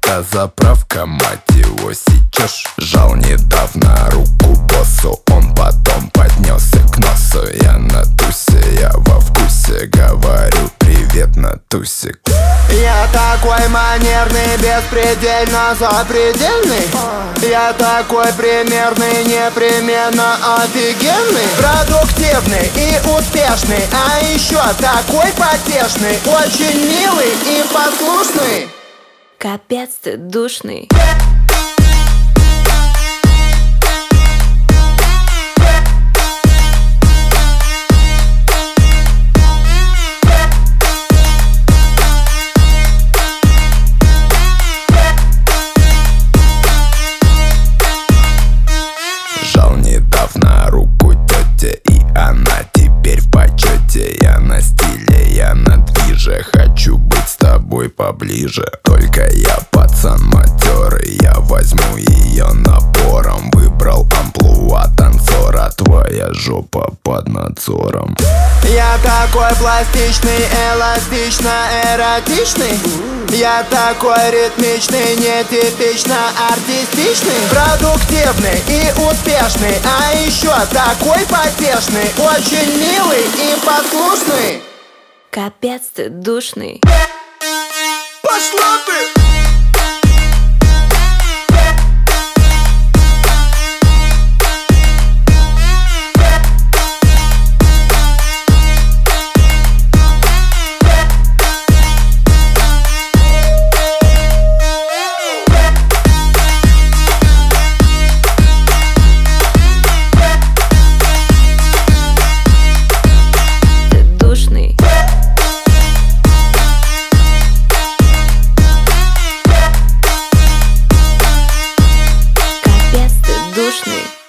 это заправка, мать его, сечешь. Жал недавно руку боссу, он потом поднесся к носу. Я на тусе, я во вкусе, говорю привет, Натусик. Я такой манерный, беспредельно запредельный. Я такой примерный, непременно офигенный, продуктивный и успешный, а еще такой потешный, очень милый и послушный. Капец ты душный. Жал недавно руку тете, и она теперь в почете. Я на стиле, я на движе, хочу быть с тобой поближе. Только я пацан матерый, я возьму ее напором. Выбрал амплуа танцора, твоя жопа под надзором. Я такой пластичный, эластично-эротичный. Я такой ритмичный, нетипично артистичный, продуктивный и успешный, а еще такой потешный, очень милый и послушный. Капец ты душный. Пошла ты! Ты душный. Капец ты душный.